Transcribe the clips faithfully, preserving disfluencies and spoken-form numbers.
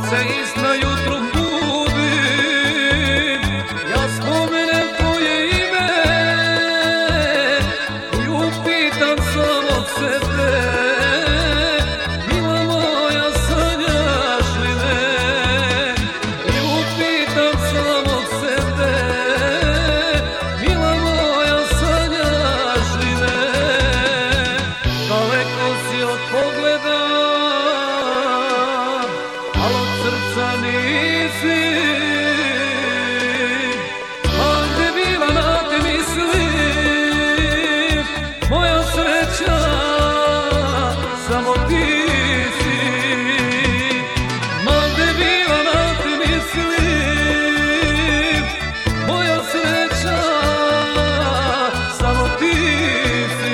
se ista jutru budim, ja spomenem tvoje ime i upitam samog sebe, mila moja, sanjaš li me? I upitam samog sebe, mila moja, sanjaš li me? Daleko si od pogleda, al od srca nisi, a gde bila na te mislim, moja sreća samo ti si. Ma gde bila na te mislim, moja sreća samo ti si.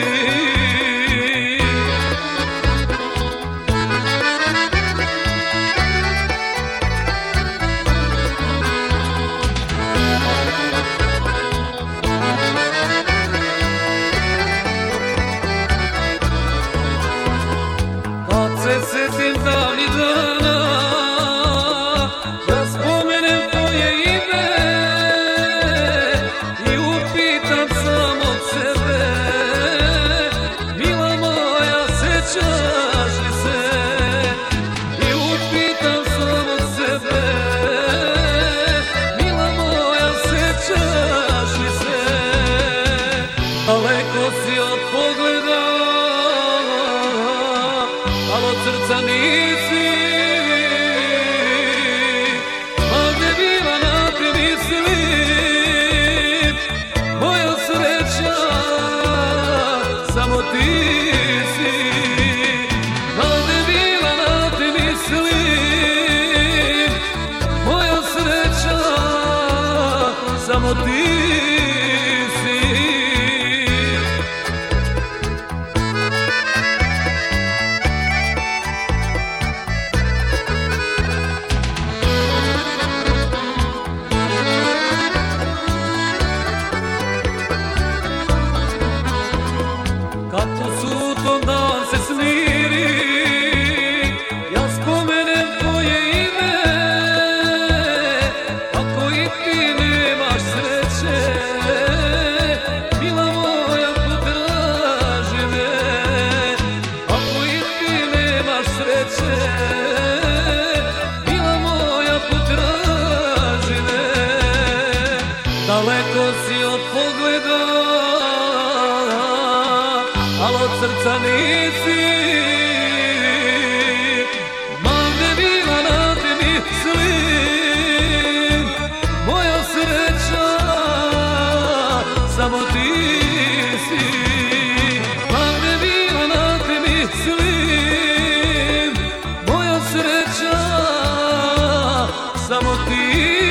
Se sjetim davnih dana, ja spomenem tvoje ime i upitam samog sebe, mila moja, sećaš li se? I upitam samog sebe, mila moja, sećaš li se? Daleko si od pogleda, al od srca nisi, ma gde bila na te mislim, moja sreća samo ti si. Ma gde bila na te mislim, moja sreća samo ti si. Kako sutom dan se smiri, ja spomenem tvoje ime, ako i ti nemaš sreće, mila moja, potraži me. Ako i ti nemaš sreće, mila moja, potraži me. Daleko si od pogleda, al od srca nisi, ma gde bila na te mislim, moja sreća samo ti si. Ma gde bila na te mislim, moja sreća samo ti si.